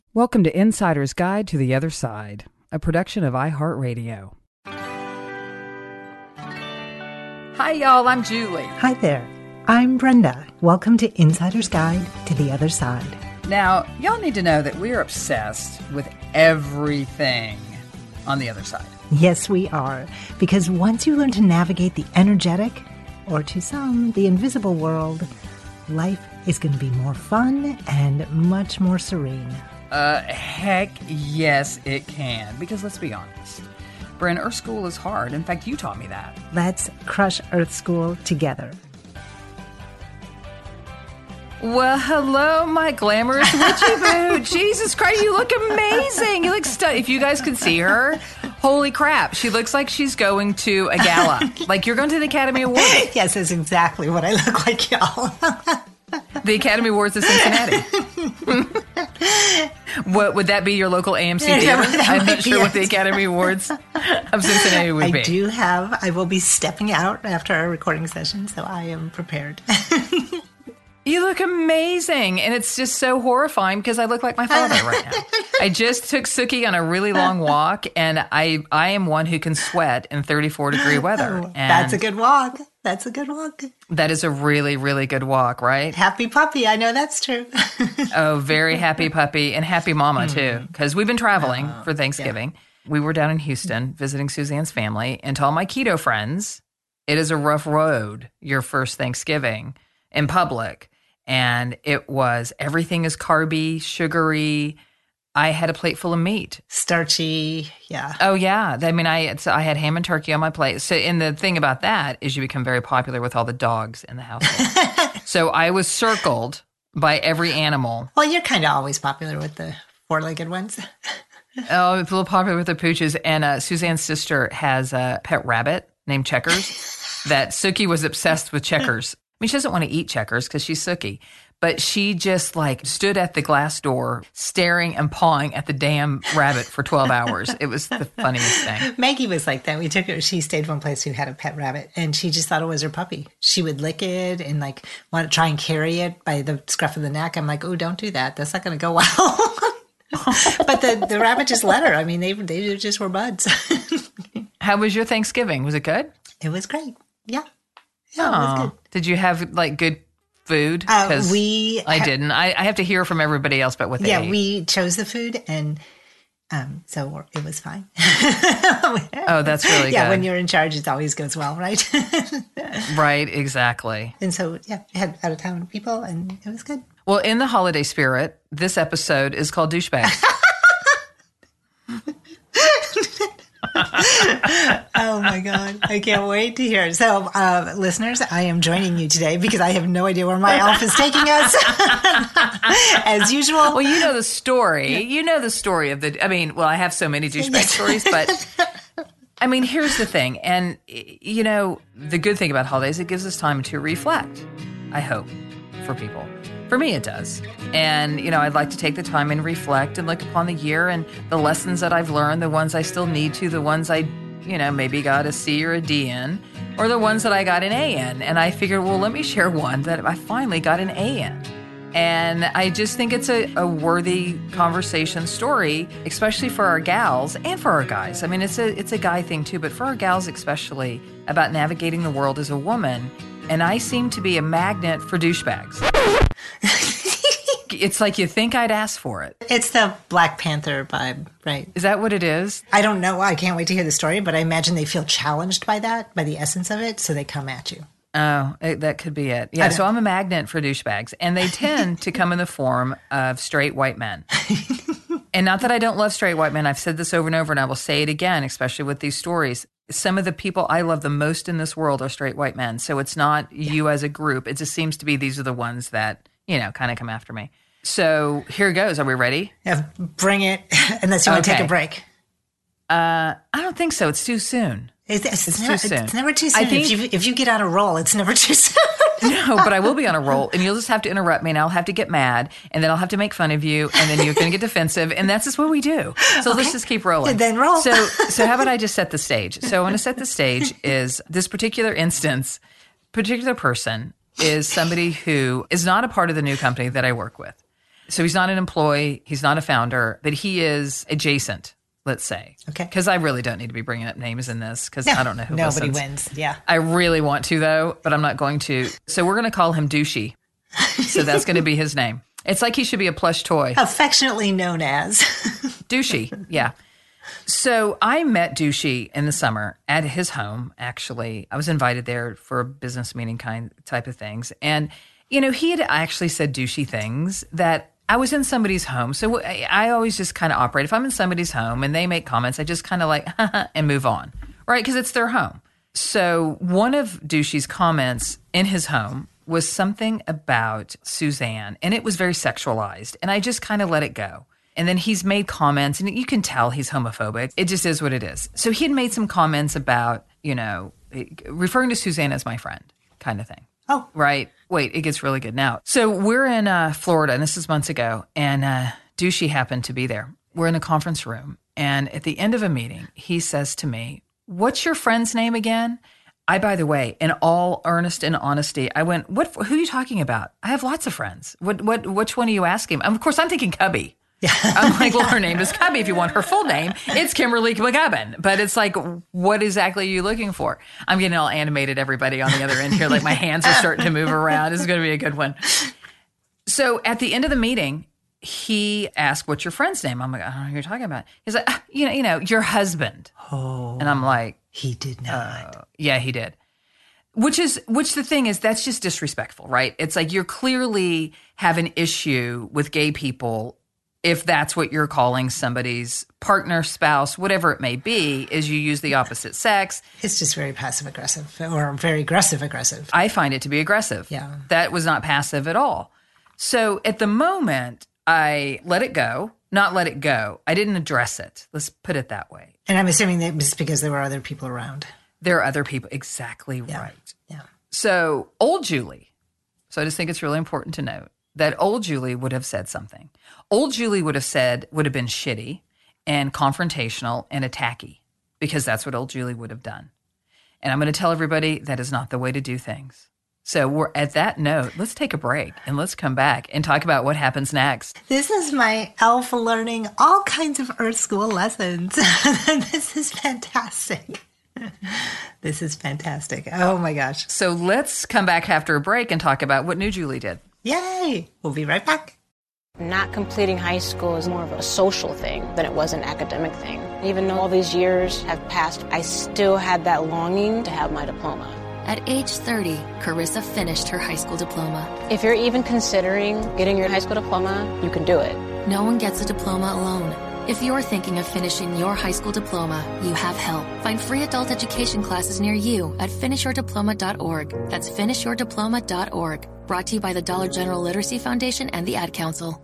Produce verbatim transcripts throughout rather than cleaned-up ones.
Welcome to Insider's Guide to the Other Side, a production of iHeartRadio. Hi, y'all. I'm Julie. Hi there. I'm Brenda. Welcome to Insider's Guide to the Other Side. Now, y'all need to know that we're obsessed with everything on the other side. Yes, we are. Because once you learn to navigate the energetic, or to some, the invisible world, life is going to be more fun and much more serene. Uh, heck yes, it can. Because let's be honest, Bryn, Earth School is hard. In fact, you taught me that. Let's crush Earth School together. Well, hello, my glamorous witchy boo. Jesus Christ, you look amazing. You look stu- If you guys could see her, holy crap, she looks like she's going to a gala. Like you're going to the Academy Awards. Yes, that's exactly what I look like, y'all. The Academy Awards of Cincinnati. What would that be? Your local A M C theater? I'm not sure what the Academy Awards of Cincinnati would I be. I do have. I will be stepping out after our recording session, so I am prepared. You look amazing, and it's just so horrifying because I look like my father right now. I just took Suki on a really long walk, and I I am one who can sweat in thirty-four degree weather. Oh, and that's a good walk. That's a good walk. That is a really, really good walk, right? Happy puppy. I know that's true. Oh, very happy puppy and happy mama, too, because we've been traveling uh, for Thanksgiving. Yeah. We were down in Houston visiting Suzanne's family, and to all my keto friends, it is a rough road, your first Thanksgiving in public. And it was, everything is carby, sugary. I had a plate full of meat. Starchy, yeah. Oh, yeah. I mean, I so I had ham and turkey on my plate. So, and the thing about that is you become very popular with all the dogs in the household. So I was circled by every animal. Well, you're kind of always popular with the four-legged ones. Oh, it's a little popular with the pooches. And uh, Suzanne's sister has a pet rabbit named Checkers that Suki was obsessed with Checkers. I mean, she doesn't want to eat Checkers because she's Suki, but she just like stood at the glass door staring and pawing at the damn rabbit for twelve hours. It was the funniest thing. Maggie was like that. We took her, she stayed one place who had a pet rabbit and she just thought it was her puppy. She would lick it and like want to try and carry it by the scruff of the neck. I'm like, oh, don't do that. That's not going to go well. But the, the rabbit just let her. I mean, they, they just were buds. How was your Thanksgiving? Was it good? It was great. Yeah. Yeah, oh, it was good. Did you have like good food? Uh, we I ha- didn't. I, I have to hear from everybody else about what they yeah, ate. Yeah, we chose the food and um, so it was fine. Oh, that's really yeah, good. Yeah, when you're in charge, it always goes well, right? Right, exactly. And so, yeah, we had out of town people and it was good. Well, in the holiday spirit, this episode is called Douchebags. Oh my God. I can't wait to hear it. So, uh, listeners, I am joining you today because I have no idea where my elf is taking us. As usual. Well, you know the story. Yeah. You know the story of the, I mean, well, I have so many douchebag stories, but I mean, here's the thing. And, you know, the good thing about holidays, it gives us time to reflect, I hope, for people. For me, it does. And, you know, I'd like to take the time and reflect and look upon the year and the lessons that I've learned, the ones I still need to, the ones I, you know, maybe got a C or a D in, or the ones that I got an A in. And I figured, well, let me share one that I finally got an A in. And I just think it's a, a worthy conversation story, especially for our gals and for our guys. I mean, it's a it's a guy thing too, but for our gals especially, about navigating the world as a woman. And I seem to be a magnet for douchebags. It's like you think I'd ask for it. It's the Black Panther vibe, right? Is that what it is? I don't know. I can't wait to hear the story, but I imagine they feel challenged by that, by the essence of it, so they come at you. Oh, it, that could be it. Yeah, so I'm a magnet for douchebags, and they tend to come in the form of straight white men. And not that I don't love straight white men. I've said this over and over, and I will say it again, especially with these stories. Some of the people I love the most in this world are straight white men. So it's not yeah. you as a group. It just seems to be these are the ones that, you know, kind of come after me. So here goes. Are we ready? Yeah, bring it, unless you want to okay. take a break. Uh, I don't think so. It's too soon. It's, it's, it's never, too soon. It's never too soon. I think, if, you, if you get on a roll, it's never too soon. No, but I will be on a roll, and you'll just have to interrupt me, and I'll have to get mad, and then I'll have to make fun of you, and then you're going to get defensive, and that's just what we do. So okay. Let's just keep rolling. Then roll. So, so how about I just set the stage? So I want to set the stage is this particular instance, particular person is somebody who is not a part of the new company that I work with. So he's not an employee. He's not a founder, but he is adjacent, let's say. Okay. Because I really don't need to be bringing up names in this because No, I don't know who nobody listens. wins. Yeah. I really want to, though, but I'm not going to. So we're going to call him Douchey. So that's going to be his name. It's like he should be a plush toy. Affectionately known as. Douchey, yeah. So I met Douchey in the summer at his home, actually. I was invited there for a business meeting kind type of things. And, you know, he had actually said douchey things that I was in somebody's home. So I, I always just kind of operate. If I'm in somebody's home and they make comments, I just kind of like, and move on, right? Because it's their home. So one of Douchey's comments in his home was something about Suzanne, and it was very sexualized. And I just kind of let it go. And then he's made comments, and you can tell he's homophobic. It just is what it is. So he had made some comments about, you know, referring to Suzanne as my friend kind of thing. Oh. Right. Wait, it gets really good now. So we're in uh, Florida, and this is months ago, and uh, Douchey happened to be there. We're in a conference room, and at the end of a meeting, he says to me, "What's your friend's name again?" I, by the way, in all earnest and honesty, I went, "What? Who are you talking about? I have lots of friends. What? What? Which one are you asking?" Of course, I'm thinking Cubby. Yeah. I'm like, well, her name is Cubby. If you want her full name, it's Kimberly McGubbin. But it's like, what exactly are you looking for? I'm getting all animated, everybody on the other end here. Like my hands are starting to move around. This is going to be a good one. So at the end of the meeting, he asked, "What's your friend's name?" I'm like, "I don't know who you're talking about." He's like, ah, you know, you know, your husband. Oh. And I'm like, he did not. Uh, yeah, he did. Which is, which the thing is, that's just disrespectful, right? It's like you're clearly have an issue with gay people if that's what you're calling somebody's partner, spouse, whatever it may be, is you use the opposite sex. It's just very passive aggressive or very aggressive aggressive. I find it to be aggressive. Yeah. That was not passive at all. So at the moment, I let it go. Not let it go. I didn't address it. Let's put it that way. And I'm assuming that was because there were other people around. There are other people. Exactly Yeah. right. Yeah. So old Julie, so I just think it's really important to note that old Julie would have said something. Old Julie would have said, would have been shitty and confrontational and attacky because that's what old Julie would have done. And I'm going to tell everybody that is not the way to do things. So we're at that note, let's take a break and let's come back and talk about what happens next. This is my elf learning all kinds of Earth School lessons. This is fantastic. This is fantastic. Oh my gosh. So let's come back after a break and talk about what new Julie did. Yay. We'll be right back. Not completing high school is more of a social thing than it was an academic thing. Even though all these years have passed, I still had that longing to have my diploma. At age thirty, Carissa finished her high school diploma. If you're even considering getting your high school diploma, you can do it. No one gets a diploma alone. If you're thinking of finishing your high school diploma, you have help. Find free adult education classes near you at finish your diploma dot org. That's finish your diploma dot org. Brought to you by the Dollar General Literacy Foundation and the Ad Council.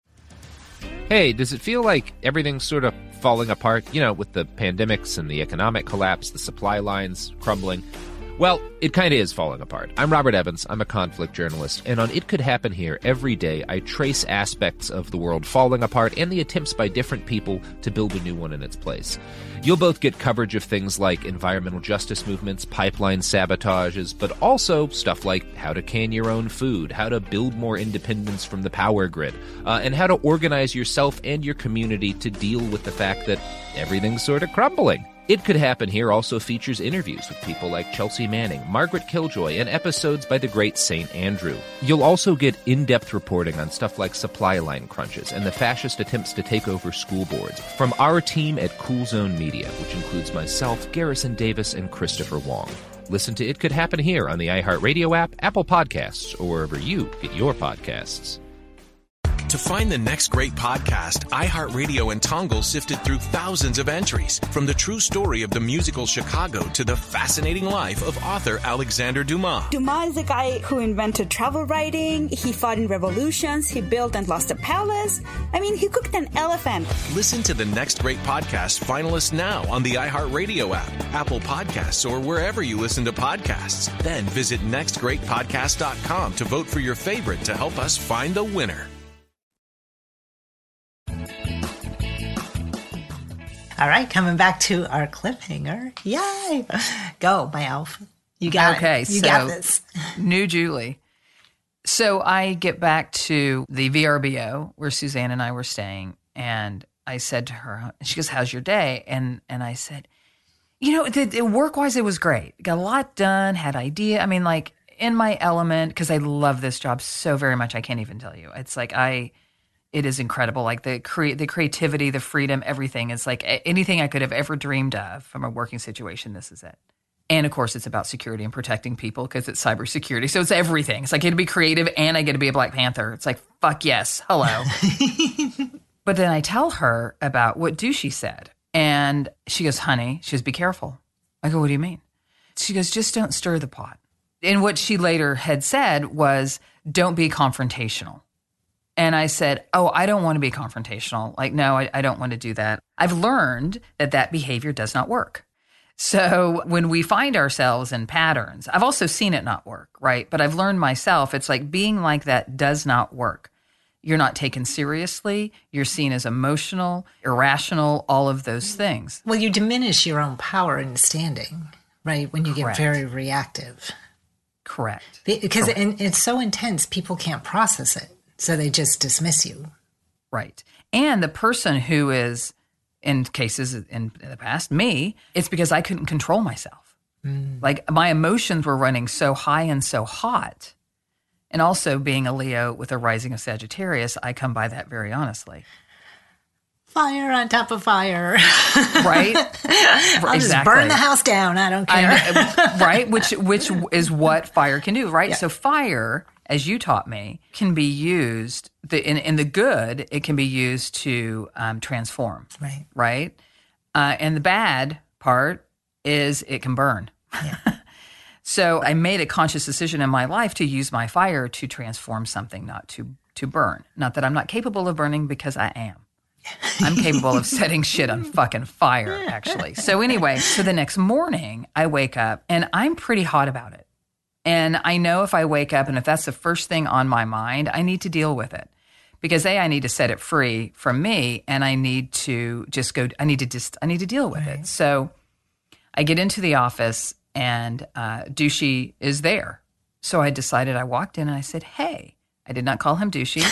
Hey, does it feel like everything's sort of falling apart? You know, with the pandemics and the economic collapse, the supply lines crumbling. Well, it kind of is falling apart. I'm Robert Evans. I'm a conflict journalist. And on It Could Happen Here, every day I trace aspects of the world falling apart and the attempts by different people to build a new one in its place. You'll both get coverage of things like environmental justice movements, pipeline sabotages, but also stuff like how to can your own food, how to build more independence from the power grid, uh, and how to organize yourself and your community to deal with the fact that everything's sort of crumbling. It Could Happen Here also features interviews with people like Chelsea Manning, Margaret Killjoy, and episodes by the great Saint Andrew. You'll also get in-depth reporting on stuff like supply line crunches and the fascist attempts to take over school boards from our team at Cool Zone Media, which includes myself, Garrison Davis, and Christopher Wong. Listen to It Could Happen Here on the iHeartRadio app, Apple Podcasts, or wherever you get your podcasts. To find the next great podcast, iHeartRadio and Tongle sifted through thousands of entries, from the true story of the musical Chicago to the fascinating life of author Alexander Dumas. Dumas is a guy who invented travel writing. He fought in revolutions. He built and lost a palace. I mean, he cooked an elephant. Listen to the next great podcast finalists now on the iHeartRadio app, Apple Podcasts, or wherever you listen to podcasts. Then visit next great podcast dot com to vote for your favorite to help us find the winner. All right, coming back to our cliffhanger. Yay! Go, my elf. You got okay, it. You so got this. new Julie. So I get back to the V R B O where Suzanne and I were staying, and I said to her, she goes, how's your day? And and I said, you know, the, the work-wise, it was great. Got a lot done, had idea. I mean, like in my element, because I love this job so very much, I can't even tell you. It's like I, it is incredible. Like the cre- the creativity, the freedom, everything is like anything I could have ever dreamed of from a working situation. This is it. And of course, it's about security and protecting people because it's cybersecurity. So it's everything. It's like I get to be creative and I get to be a Black Panther. It's like, fuck yes, hello. But then I tell her about what Douchey said. And she goes, honey, she goes, be careful. I go, what do you mean? She goes, just don't stir the pot. And what she later had said was, don't be confrontational. And I said, oh, I don't want to be confrontational. Like, no, I, I don't want to do that. I've learned that that behavior does not work. So when we find ourselves in patterns, I've also seen it not work, right? But I've learned myself, it's like being like that does not work. You're not taken seriously. You're seen as emotional, irrational, all of those things. Well, you diminish your own power and standing, right? When you Correct. get very reactive. Correct. Because Correct. It, it's so intense, people can't process it. So they just dismiss you. Right. And the person who is, in cases in the past, me, it's because I couldn't control myself. Mm. Like my emotions were running so high and so hot. And also being a Leo with a rising of Sagittarius, I come by that very honestly. Fire on top of fire. Right? I'll exactly. just burn the house down. I don't care. I, right? Which which is what fire can do, right? Yeah. So fire, as you taught me, can be used, the, in, in the good, it can be used to um, transform. Right. Right? Uh, and the bad part is it can burn. Yeah. So I made a conscious decision in my life to use my fire to transform something, not to to burn. Not that I'm not capable of burning, because I am. I'm capable of setting shit on fucking fire, actually. So anyway, so the next morning I wake up and I'm pretty hot about it. And I know if I wake up and if that's the first thing on my mind, I need to deal with it. Because A, I need to set it free from me, and I need to just go, I need to just, I need to deal with right. it. So I get into the office and uh, Douchey is there. So I decided, I walked in and I said, hey, I did not call him Douchey.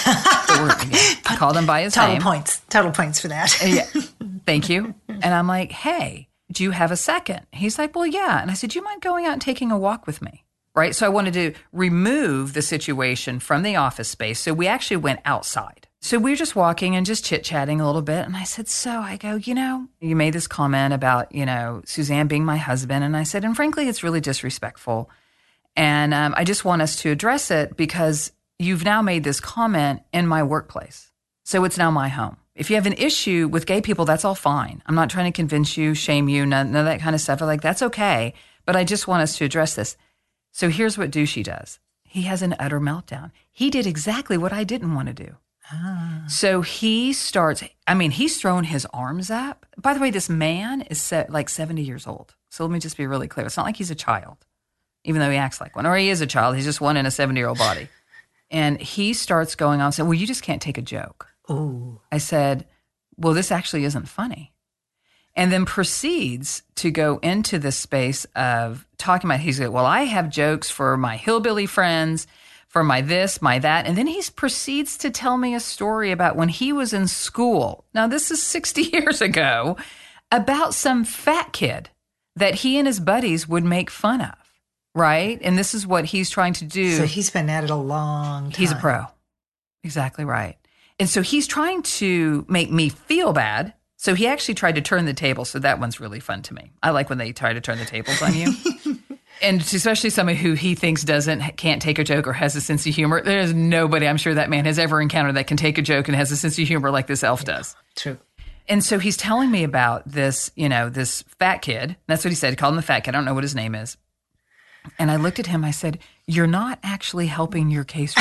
I called him by his Total name. Total points. Total points for that. Yeah. Thank you. And I'm like, hey, do you have a second? He's like, well, yeah. And I said, do you mind going out and taking a walk with me? Right. So I wanted to remove the situation from the office space. So we actually went outside. So we were just walking and just chit-chatting a little bit. And I said, so I go, you know, you made this comment about, you know, Suzanne being my husband. And I said, and frankly, it's really disrespectful. And um, I just want us to address it because you've now made this comment in my workplace. So it's now my home. If you have an issue with gay people, that's all fine. I'm not trying to convince you, shame you, none, none of that kind of stuff. I'm like, that's okay. But I just want us to address this. So here's what Douchey does. He has an utter meltdown. He did exactly what I didn't want to do. Ah. So he starts, I mean, he's throwing his arms up. By the way, this man is set, like seventy years old. So let me just be really clear. It's not like he's a child, even though he acts like one. Or he is a child. He's just one in a seventy-year-old body. And he starts going on saying, well, you just can't take a joke. Ooh. I said, well, this actually isn't funny. And then proceeds to go into this space of talking about, he's like, well, I have jokes for my hillbilly friends, for my this, my that. And then he proceeds to tell me a story about when he was in school. Now, this is sixty years ago, about some fat kid that he and his buddies would make fun of, right? And this is what he's trying to do. So he's been at it a long time. He's a pro. Exactly right. And so he's trying to make me feel bad. So he actually tried to turn the table. So that one's really fun to me. I like when they try to turn the tables on you. And especially somebody who he thinks doesn't, can't take a joke or has a sense of humor. There's nobody I'm sure that man has ever encountered that can take a joke and has a sense of humor like this elf does. True. And so he's telling me about this, you know, this fat kid. That's what he said. He called him the fat kid. I don't know what his name is. And I looked at him. I said, you're not actually helping your case.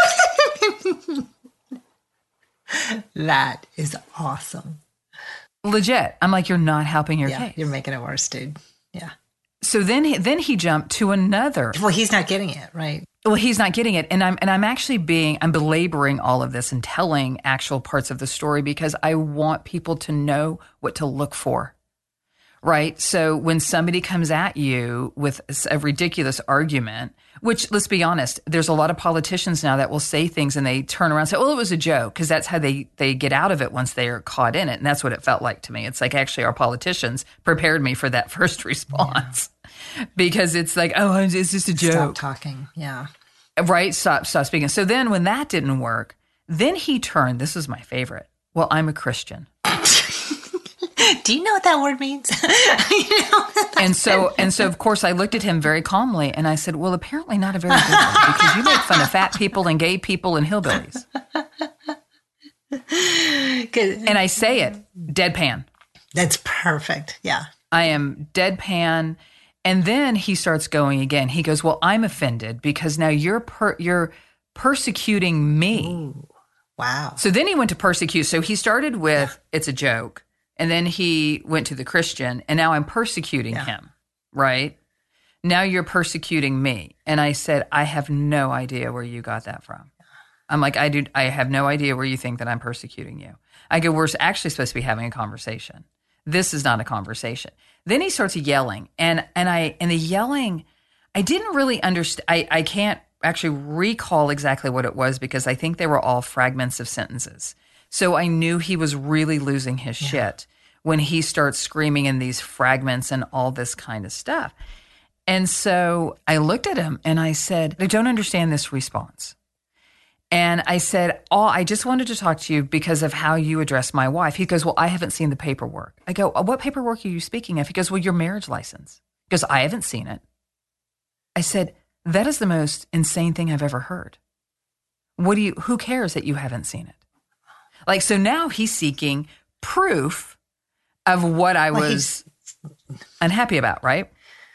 That is awesome. Legit. I'm like, you're not helping your yeah, case. You're making it worse, dude. Yeah. So then he, then he jumped to another. Well, he's not getting it, right? Well, he's not getting it. And I'm and I'm actually being, I'm belaboring all of this and telling actual parts of the story because I want people to know what to look for. right? So when somebody comes at you with a ridiculous argument, which, let's be honest, there's a lot of politicians now that will say things and they turn around and say, well, it was a joke, because that's how they, they get out of it once they are caught in it. And that's what it felt like to me. It's like, actually, our politicians prepared me for that first response yeah. because it's like, oh, it's just a joke. Stop talking. Yeah. Right? Stop, stop speaking. So then when that didn't work, then he turned, this is my favorite. Well, I'm a Christian. Do you know what that word means? you know and so, and so, of course, I looked at him very calmly and I said, well, apparently not a very good one, because you make fun of fat people and gay people and hillbillies. And I say it deadpan. That's perfect. Yeah. I am deadpan. And then he starts going again. He goes, well, I'm offended because now you're per- you're persecuting me. Ooh, wow. So then he went to persecute. So he started with, yeah. it's a joke. And then he went to the Christian, and now I'm persecuting yeah. him, right? Now you're persecuting me. And I said, I have no idea where you got that from. I'm like, I do. I have no idea where you think that I'm persecuting you. I go, we're actually supposed to be having a conversation. This is not a conversation. Then he starts yelling, and and I and the yelling, I didn't really understand. I, I can't actually recall exactly what it was, because I think they were all fragments of sentences. So I knew he was really losing his yeah. shit when he starts screaming in these fragments and all this kind of stuff. And so I looked at him and I said, I don't understand this response. And I said, oh, I just wanted to talk to you because of how you address my wife. He goes, well, I haven't seen the paperwork. I go, what paperwork are you speaking of? He goes, well, your marriage license. He goes, I haven't seen it. I said, that is the most insane thing I've ever heard. What do you, who cares that you haven't seen it? Like, so now he's seeking proof of what I well, was unhappy about, right?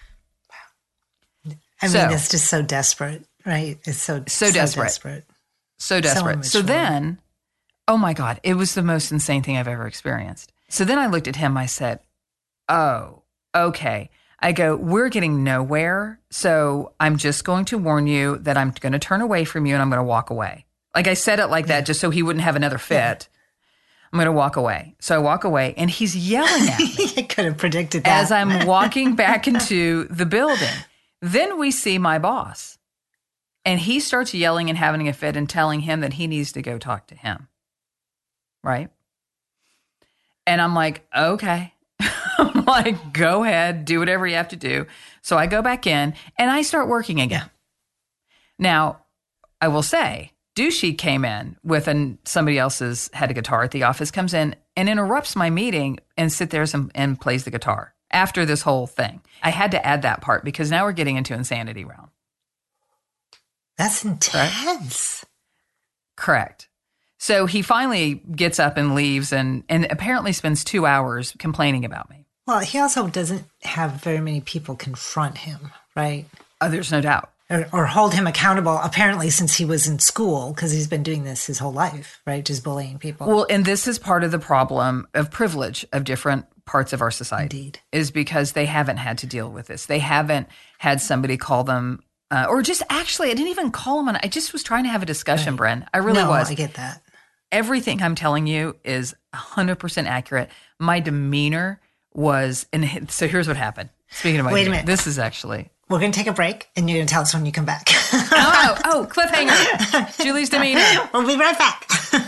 I so, mean, it's just so desperate, right? It's so, so, so desperate. desperate. So desperate. So, so then, oh my God, it was the most insane thing I've ever experienced. So then I looked at him, I said, oh, okay. I go, we're getting nowhere. So I'm just going to warn you that I'm going to turn away from you and I'm going to walk away. Like I said it like that just so he wouldn't have another fit. Yeah. I'm going to walk away. So I walk away and he's yelling at me. I could have predicted that. As I'm walking back into the building. Then we see my boss. And he starts yelling and having a fit and telling him that he needs to go talk to him. Right? And I'm like, okay. I'm like, go ahead, do whatever you have to do. So I go back in and I start working again. Now, I will say, Douchey came in with an, somebody else's had a guitar at the office, comes in and interrupts my meeting and sit there and, and plays the guitar after this whole thing. I had to add that part because now we're getting into insanity realm. That's intense. Correct. Correct. So he finally gets up and leaves and, and apparently spends two hours complaining about me. Well, he also doesn't have very many people confront him, right? Oh, there's no doubt. Or, or hold him accountable, apparently, since he was in school, because he's been doing this his whole life, right? Just bullying people. Well, and this is part of the problem of privilege of different parts of our society. Indeed. Is because they haven't had to deal with this. They haven't had somebody call them, uh, or just actually, I didn't even call them on. I just was trying to have a discussion, right. Bren. I really no, was. I get that. Everything I'm telling you is one hundred percent accurate. My demeanor was, and so here's what happened. Speaking of my Wait demeanor, a minute. This is actually... We're going to take a break, and you're going to tell us when you come back. oh, oh, cliffhanger. Julie's demeanor. We'll be right back.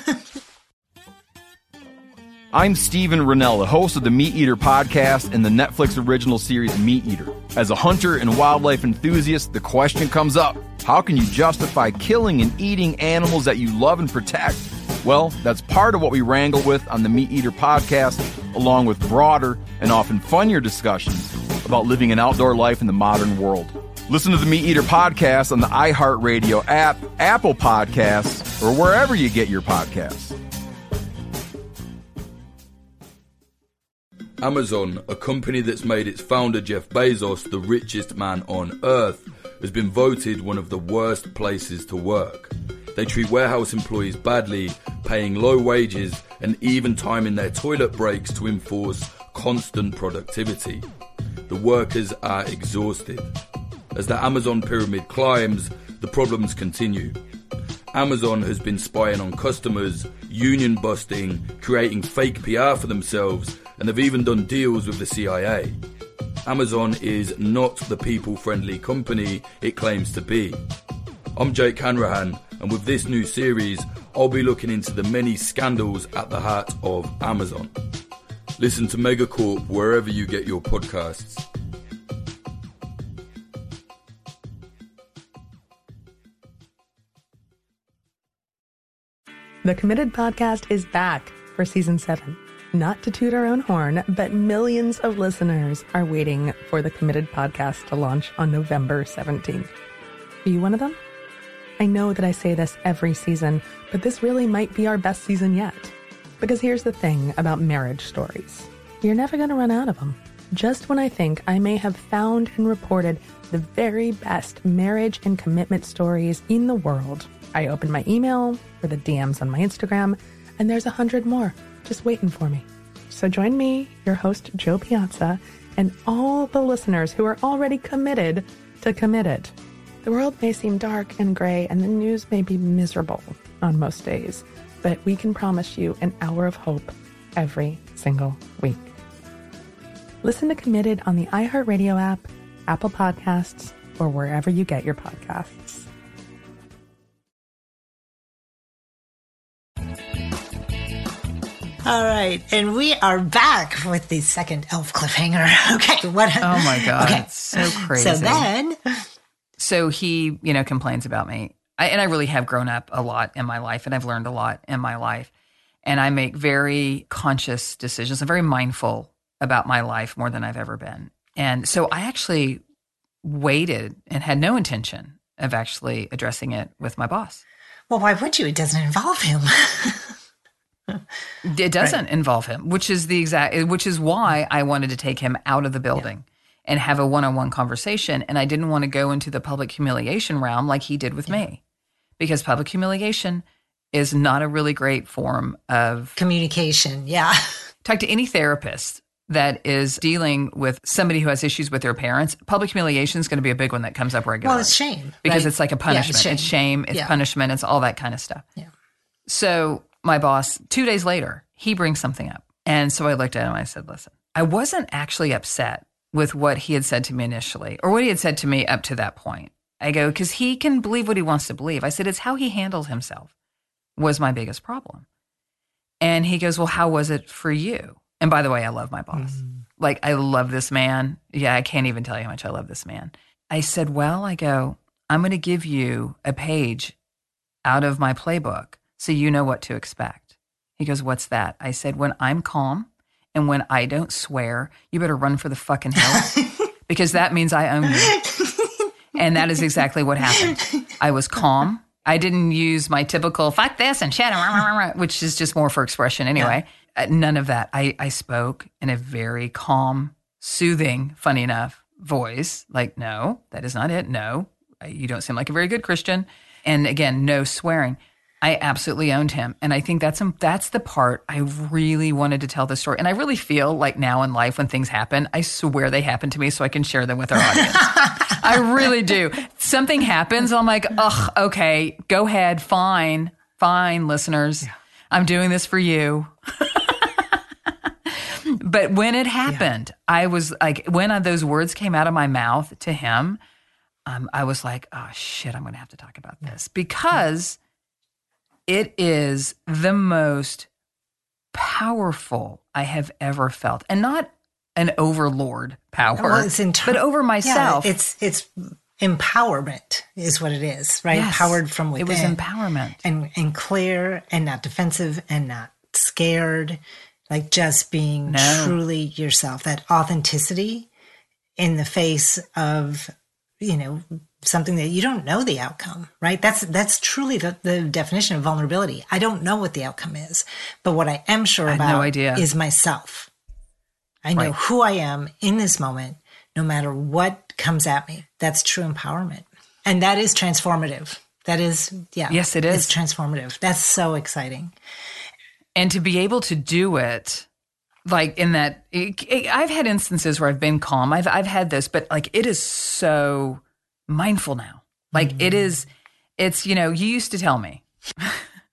I'm Steven Rennell, the host of the Meat Eater podcast and the Netflix original series Meat Eater. As a hunter and wildlife enthusiast, the question comes up, how can you justify killing and eating animals that you love and protect? Well, that's part of what we wrangle with on the Meat Eater podcast, along with broader and often funnier discussions about living an outdoor life in the modern world. Listen to the Meat Eater podcast on the iHeartRadio app, Apple Podcasts, or wherever you get your podcasts. Amazon, a company that's made its founder Jeff Bezos the richest man on earth, has been voted one of the worst places to work. They treat warehouse employees badly, paying low wages and even timing their toilet breaks to enforce constant productivity. The workers are exhausted. As the Amazon pyramid climbs, the problems continue. Amazon has been spying on customers, union busting, creating fake P R for themselves, and they've even done deals with the C I A. Amazon is not the people-friendly company it claims to be. I'm Jake Hanrahan, and with this new series, I'll be looking into the many scandals at the heart of Amazon. Listen to Megacorp wherever you get your podcasts. The Committed Podcast is back for season seven. Not to toot our own horn, but millions of listeners are waiting for the Committed Podcast to launch on November seventeenth. Are you one of them? I know that I say this every season, but this really might be our best season yet. Because here's the thing about marriage stories. You're never going to run out of them. Just when I think I may have found and reported the very best marriage and commitment stories in the world, I open my email or the D Ms on my Instagram, and there's a hundred more just waiting for me. So join me, your host, Joe Piazza, and all the listeners who are already committed to Committed. The world may seem dark and gray, and the news may be miserable on most days, but we can promise you an hour of hope every single week. Listen to Committed on the iHeartRadio app, Apple Podcasts, or wherever you get your podcasts. All right, and we are back with the second elf cliffhanger. Okay, what? Oh my God, okay. It's so crazy. So then, so he, you know, complains about me, I, and I really have grown up a lot in my life, and I've learned a lot in my life, and I make very conscious decisions. I'm very mindful about my life more than I've ever been, and so I actually waited and had no intention of actually addressing it with my boss. Well, why would you? It doesn't involve him. It doesn't right. involve him, which is the exact, which is why I wanted to take him out of the building yeah. and have a one-on-one conversation. And I didn't want to go into the public humiliation realm like he did with yeah. me, because public humiliation is not a really great form of communication. Yeah. Talk to any therapist that is dealing with somebody who has issues with their parents. Public humiliation is going to be a big one that comes up regularly. Well, it's shame. Because right? it's like a punishment. Yeah, it's shame. It's, shame, it's yeah. punishment. It's all that kind of stuff. Yeah. So my boss, two days later, he brings something up. And so I looked at him and I said, listen, I wasn't actually upset with what he had said to me initially, or what he had said to me up to that point. I go, because he can believe what he wants to believe. I said, it's how he handled himself was my biggest problem. And he goes, well, how was it for you? And by the way, I love my boss. Mm. Like, I love this man. Yeah, I can't even tell you how much I love this man. I said, well, I go, I'm going to give you a page out of my playbook so you know what to expect. He goes, what's that? I said, when I'm calm and when I don't swear, you better run for the fucking hills because that means I own you. And that is exactly what happened. I was calm. I didn't use my typical fuck this and shit, which is just more for expression anyway. Yeah. Uh, none of that. I, I spoke in a very calm, soothing, funny enough voice. Like, no, that is not it. No, you don't seem like a very good Christian. And again, no swearing. I absolutely owned him. And I think that's that's the part I really wanted to tell the story. And I really feel like now in life when things happen, I swear they happen to me so I can share them with our audience. I really do. Something happens, I'm like, ugh, okay, go ahead, fine, fine, listeners. Yeah. I'm doing this for you. But when it happened, yeah. I was like, when those words came out of my mouth to him, um, I was like, oh, shit, I'm going to have to talk about this. Because it is the most powerful I have ever felt. And not an overlord power, well, it's inter- but over myself. Yeah, it's it's empowerment is what it is, right? Yes, Powered from within. It was empowerment. And, and clear and not defensive and not scared. Like just being no. truly yourself. That authenticity in the face of, you know, something that you don't know the outcome, right? That's that's truly the, the definition of vulnerability. I don't know what the outcome is, but what I am sure I about no idea. is myself. I know right. who I am in this moment, no matter what comes at me. That's true empowerment. And that is transformative. That is, yeah. Yes, it is. It's transformative. That's so exciting. And to be able to do it, like in that, it, it, I've had instances where I've been calm. I've I've had this, but like it is so mindful now. Like mm-hmm. it is, it's, you know, you used to tell me,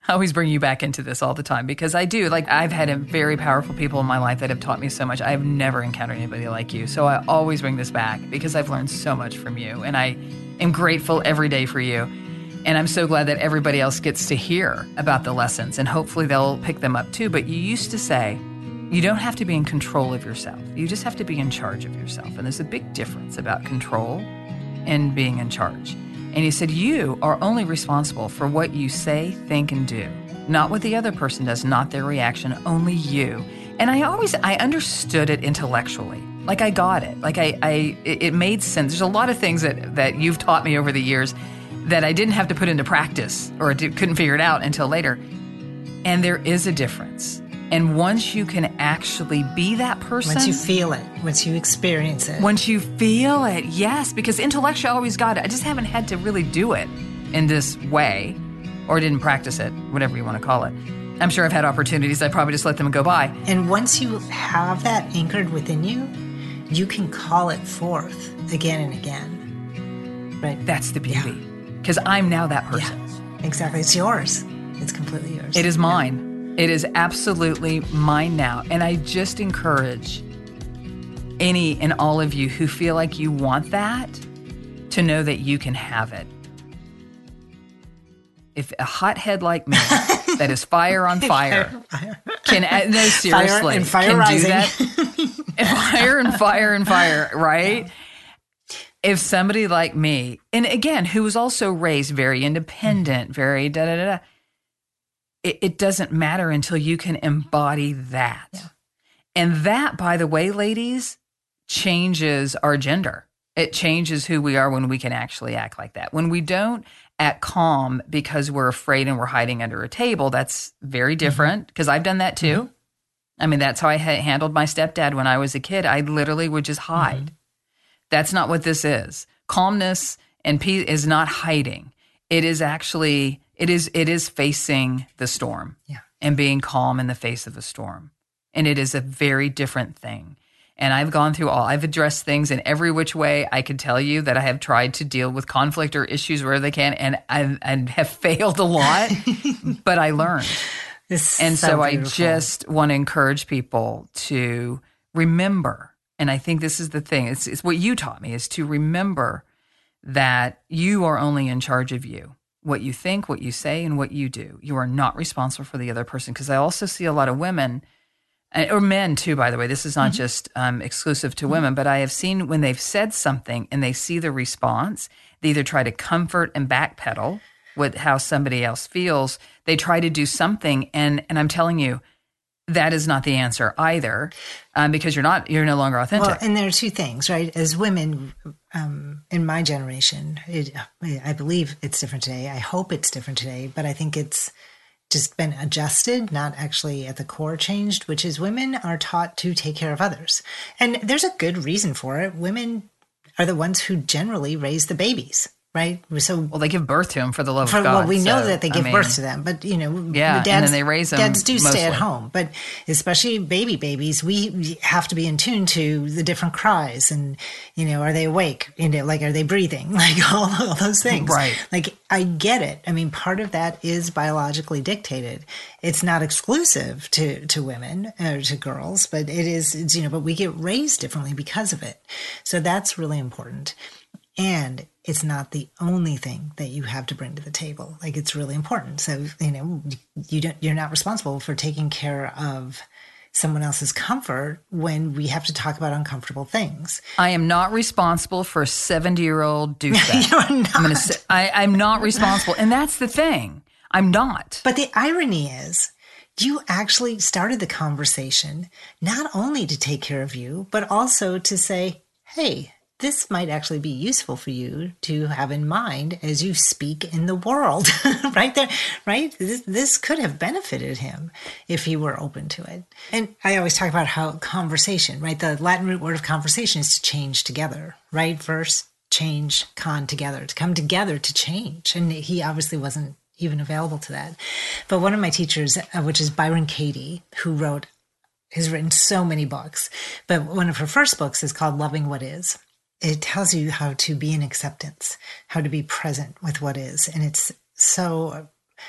I always bring you back into this all the time because I do. Like, I've had very powerful people in my life that have taught me so much. I have never encountered anybody like you. So I always bring this back because I've learned so much from you. And I am grateful every day for you. And I'm so glad that everybody else gets to hear about the lessons. And hopefully they'll pick them up too. But you used to say, you don't have to be in control of yourself. You just have to be in charge of yourself. And there's a big difference about control and being in charge. And he said, you are only responsible for what you say, think, and do. Not what the other person does, not their reaction, only you. And I always, I understood it intellectually. Like I got it. Like I, I it made sense. There's a lot of things that, that you've taught me over the years that I didn't have to put into practice or couldn't figure it out until later. And there is a difference. And once you can actually be that person. Once you feel it, once you experience it. Once you feel it, yes. Because intellectually I always got it. I just haven't had to really do it in this way or didn't practice it, whatever you want to call it. I'm sure I've had opportunities. I probably just let them go by. And once you have that anchored within you, you can call it forth again and again. Right? That's the beauty. Because yeah. I'm now that person. Yeah, exactly. It's yours. It's completely yours. It is mine. Yeah. It is absolutely mine now. And I just encourage any and all of you who feel like you want that to know that you can have it. If a hothead like me that is fire on fire, fire, fire. can, no, seriously, fire and fire can rising. do that. Fire and fire and fire, right? Yeah. If somebody like me, and again, who was also raised very independent, mm-hmm. very da da da da, It, it doesn't matter until you can embody that. Yeah. And that, by the way, ladies, changes our gender. It changes who we are when we can actually act like that. When we don't act calm because we're afraid and we're hiding under a table, that's very different because mm-hmm. I've done that too. Mm-hmm. I mean, that's how I ha- handled my stepdad when I was a kid. I literally would just hide. Mm-hmm. That's not what this is. Calmness and peace is not hiding. It is actually... It is it is facing the storm yeah. and being calm in the face of a storm. And it is a very different thing. And I've gone through all, I've addressed things in every which way I could tell you that I have tried to deal with conflict or issues where they can. And I, I have failed a lot, but I learned. This and so, so I just want to encourage people to remember. And I think this is the thing. It's, it's what you taught me is to remember that you are only in charge of you. What you think, what you say, and what you do. You are not responsible for the other person. Because I also see a lot of women, or men too, by the way. This is not mm-hmm. just um, exclusive to mm-hmm. women, but I have seen when they've said something and they see the response, they either try to comfort and backpedal with how somebody else feels. They try to do something, and and I'm telling you, that is not the answer either, um, because you're not, you're no longer authentic. Well, and there are two things, right? As women, um, in my generation, it, I believe it's different today. I hope it's different today, but I think it's just been adjusted, not actually at the core changed, which is women are taught to take care of others. And there's a good reason for it. Women are the ones who generally raise the babies. Right. So well, they give birth to them for the love for, of God. Well, we know so, that they give I mean, birth to them, but you know, yeah, dads, and then they raise them. Dads do mostly. stay at home, but especially baby babies, we have to be in tune to the different cries, and you know, are they awake? You know, like are they breathing? Like all, all those things. Right. Like I get it. I mean, part of that is biologically dictated. It's not exclusive to to women or to girls, but it is. It's, you know, but we get raised differently because of it. So that's really important. And it's not the only thing that you have to bring to the table. Like it's really important. So, you know, you don't, you're not responsible for taking care of someone else's comfort when we have to talk about uncomfortable things. I am not responsible for a seventy-year-old douchebag. You're not. I'm gonna say, I, I'm not responsible. And that's the thing. I'm not. But the irony is, you actually started the conversation not only to take care of you, but also to say, hey, this might actually be useful for you to have in mind as you speak in the world, right there, right? This, this could have benefited him if he were open to it. And I always talk about how conversation, right? The Latin root word of conversation is to change together, right? Verse, change, con, together, to come together to change. And he obviously wasn't even available to that. But one of my teachers, which is Byron Katie, who wrote, has written so many books, but one of her first books is called Loving What Is. It tells you how to be in acceptance, how to be present with what is. And it's so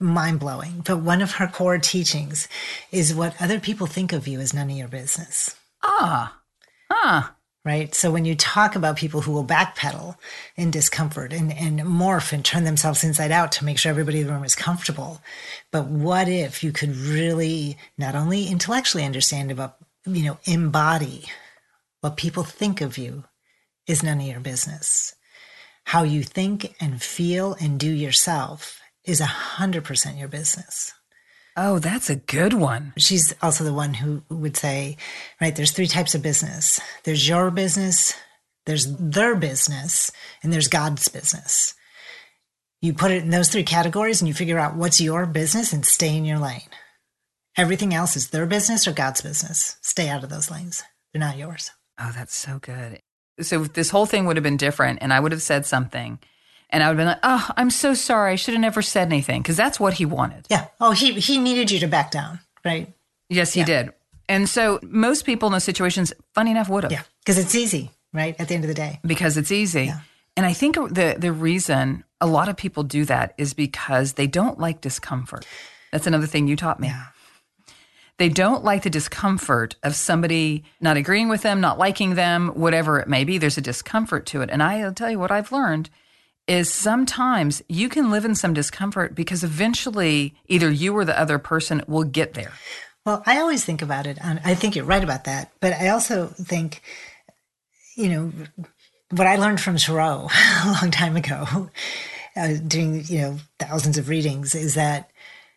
mind-blowing. But one of her core teachings is what other people think of you is none of your business. Ah, huh. Right? So when you talk about people who will backpedal in discomfort and, and morph and turn themselves inside out to make sure everybody in the room is comfortable. But what if you could really not only intellectually understand, but, you know, embody what people think of you is none of your business. How you think and feel and do yourself is one hundred percent your business. Oh, that's a good one. She's also the one who would say, right, there's three types of business. There's your business, there's their business, and there's God's business. You put it in those three categories and you figure out what's your business and stay in your lane. Everything else is their business or God's business. Stay out of those lanes. They're not yours. Oh, that's so good. So if this whole thing would have been different and I would have said something and I would have been like, oh, I'm so sorry. I should have never said anything, because that's what he wanted. Yeah. Oh, he, he needed you to back down, right? Yes, he yeah. did. And so most people in those situations, funny enough, would have. Yeah, because it's easy, right, at the end of the day. Because it's easy. Yeah. And I think the the reason a lot of people do that is because they don't like discomfort. That's another thing you taught me. Yeah. They don't like the discomfort of somebody not agreeing with them, not liking them, whatever it may be. There's a discomfort to it. And I'll tell you what I've learned is sometimes you can live in some discomfort because eventually either you or the other person will get there. Well, I always think about it. And I think you're right about that. But I also think, you know, what I learned from Thoreau a long time ago, uh, doing, you know, thousands of readings, is that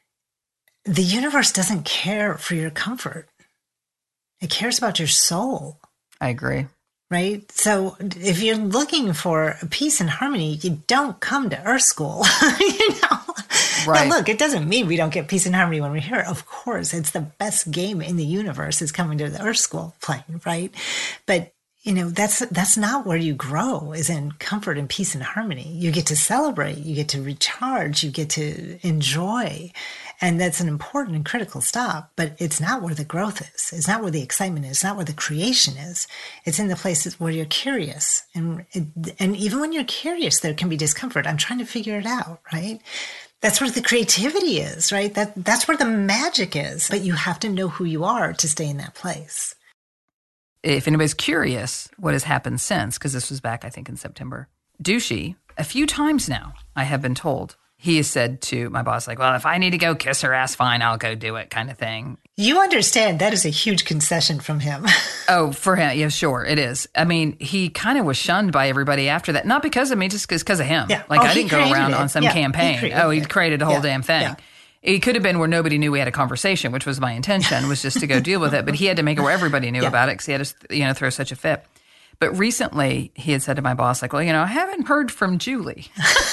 the universe doesn't care for your comfort. It cares about your soul. I agree. Right? So if you're looking for peace and harmony, you don't come to Earth School. you know? Right. Now, look, it doesn't mean we don't get peace and harmony when we're here. Of course, it's the best game in the universe is coming to the Earth School playing, right? But you know, that's that's not where you grow, is in comfort and peace and harmony. You get to celebrate, you get to recharge, you get to enjoy. And that's an important and critical stop, but it's not where the growth is. It's not where the excitement is. It's not where the creation is. It's in the places where you're curious. And, and even when you're curious, there can be discomfort. I'm trying to figure it out, right? That's where the creativity is, right? That that's where the magic is. But you have to know who you are to stay in that place. If anybody's curious what has happened since, because this was back, I think, in September, Douchey, a few times now, I have been told, he has said to my boss, like, well, if I need to go kiss her ass, fine, I'll go do it, kind of thing. You understand that is a huge concession from him. Oh, for him. Yeah, sure. It is. I mean, he kind of was shunned by everybody after that. Not because of me, just because of him. Yeah. Like, oh, I didn't go around it. on some yeah, campaign. He oh, he it. created a whole yeah. damn thing. Yeah. It could have been where nobody knew we had a conversation, which was my intention, was just to go deal with it. But he had to make it where everybody knew yeah. about it because he had to, you know, throw such a fit. But recently, he had said to my boss, like, well, you know, I haven't heard from Julie.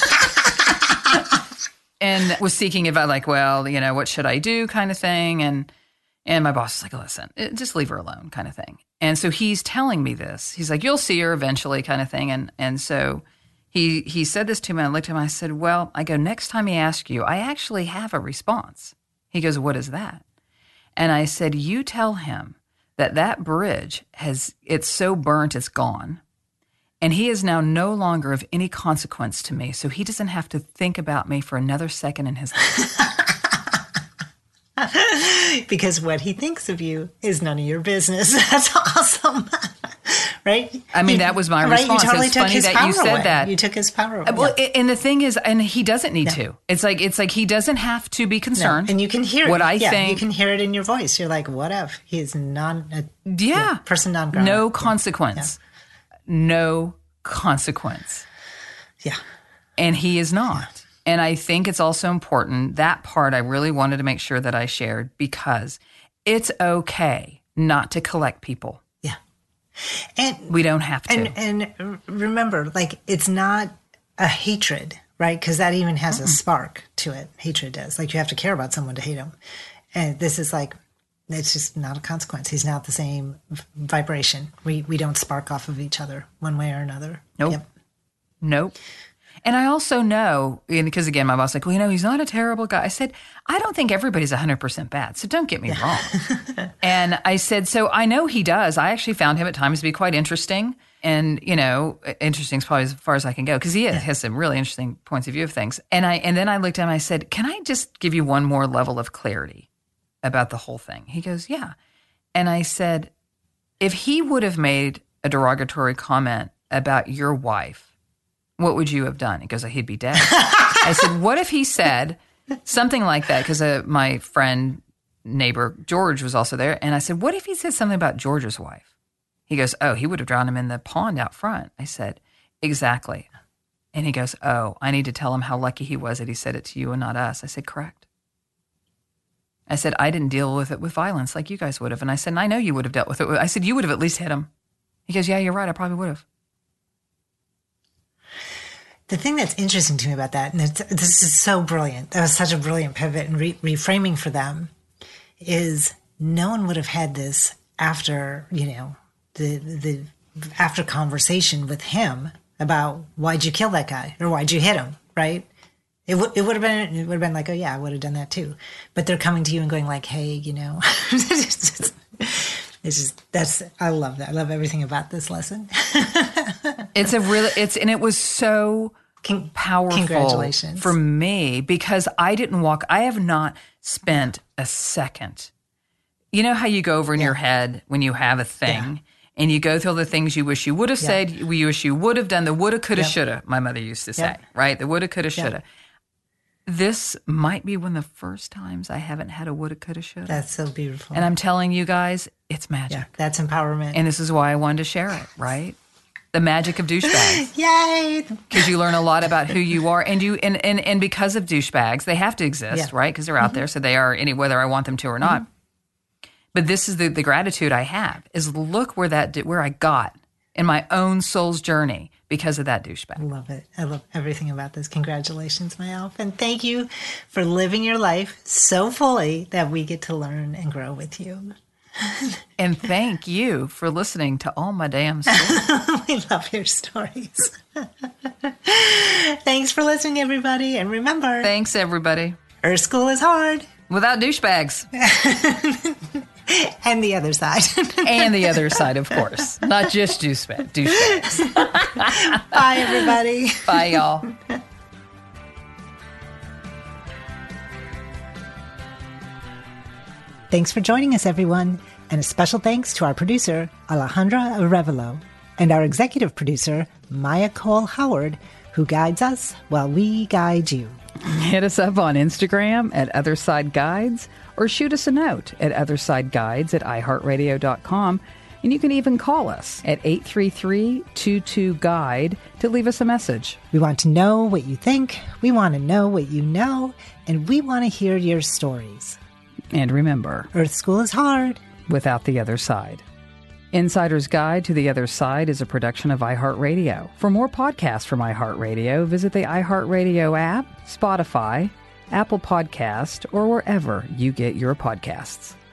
And was seeking advice, like, well, you know, what should I do, kind of thing. And and my boss is like, listen, just leave her alone, kind of thing. And so he's telling me this. He's like, you'll see her eventually, kind of thing. And and so he he said this to me. I looked at him. I said, well, I go, next time he asks you, I actually have a response. He goes, what is that? And I said, you tell him that that bridge has, it's so burnt, it's gone. And he is now no longer of any consequence to me, so he doesn't have to think about me for another second in his life. Because what he thinks of you is none of your business. That's awesome. Right? I mean, that was my right? response. You totally it's took funny his that power you said away. that. You took his power away. Well, yeah. and the thing is, and he doesn't need yeah. to. It's like it's like he doesn't have to be concerned. No. And you can hear what it. I yeah, think. You can hear it in your voice. You're like, what if he is non? A, yeah, yeah, person non grata. No consequence. Yeah. No consequence. Yeah, and he is not. Yeah. And I think it's also important, that part I really wanted to make sure that I shared, because it's okay not to collect people. Yeah. And we don't have to. And, and remember, like, it's not a hatred, right? Because that even has mm-mm. a spark to it. Hatred does. Like, you have to care about someone to hate them. And this is like, it's just not a consequence. He's not the same vibration. We we don't spark off of each other one way or another. Nope. Yep. Nope. And I also know, because again, my boss was like, well, you know, he's not a terrible guy. I said, I don't think everybody's one hundred percent bad, so don't get me wrong. And I said, so I know he does. I actually found him at times to be quite interesting. and, you know, interesting is probably as far as I can go because he has, has some really interesting points of view of things. And I and then I looked at him and I said, can I just give you one more level of clarity about the whole thing? He goes, yeah. And I said, if he would have made a derogatory comment about your wife, what would you have done? He goes, he'd be dead. I said, what if he said something like that? Because uh, my friend, neighbor, George was also there. And I said, what if he said something about George's wife? He goes, oh, he would have drowned him in the pond out front. I said, exactly. And he goes, oh, I need to tell him how lucky he was that he said it to you and not us. I said, correct. I said, I didn't deal with it with violence like you guys would have. And I said, and I know you would have dealt with it. I said, you would have at least hit him. He goes, yeah, you're right. I probably would have. The thing that's interesting to me about that, and it's, this is so brilliant, that was such a brilliant pivot and re- reframing for them, is no one would have had this after, you know, the the after conversation with him about why'd you kill that guy or why'd you hit him, right? It would it would have been it would have been like, oh yeah, I would have done that too. But they're coming to you and going like, hey, you know, it's just, it's just that's I love that. I love everything about this lesson. It's a really it's and it was so Con- powerful congratulations. For me because I didn't walk. I have not spent a second. You know how you go over in yeah. your head when you have a thing. Yeah. And you go through all the things you wish you would have Yeah. said, you wish you would have done, the woulda, coulda, Yep. shoulda, my mother used to say, Yep. right? The woulda, coulda, shoulda. Yep. This might be one of the first times I haven't had a woulda, coulda, shoulda. That's so beautiful. And I'm telling you guys, it's magic. yeah, that's empowerment. And this is why I wanted to share it, right? The magic of douchebags. Yay! Because you learn a lot about who you are. And you and, and, and because of douchebags, they have to exist, Yeah. right? Because they're out Mhm. there. So they are, any whether I want them to or not. Mm-hmm. But this is the, the gratitude I have is look where that where I got in my own soul's journey because of that douchebag. I love it. I love everything about this. Congratulations, my elf. And thank you for living your life so fully that we get to learn and grow with you. And thank you for listening to all my damn stories. We love your stories. Thanks for listening, everybody. And remember, Thanks, everybody. Earth School is hard. Without douchebags. And the other side. And the other side, of course. Not just douchebag, douchebags. Bye, everybody. Bye, y'all. Thanks for joining us, everyone. And a special thanks to our producer, Alejandra Arevalo, and our executive producer, Maya Cole Howard, who guides us while we guide you. Hit us up on Instagram at Otherside Guides or shoot us a note at othersideguides at i heart radio dot com. And you can even call us at eight three three, two two, guide to leave us a message. We want to know what you think, we want to know what you know, and we want to hear your stories. And remember, Earth School is hard. Without the other side. Insider's Guide to the Other Side is a production of iHeartRadio. For more podcasts from iHeartRadio, visit the iHeartRadio app, Spotify, Apple Podcast, or wherever you get your podcasts.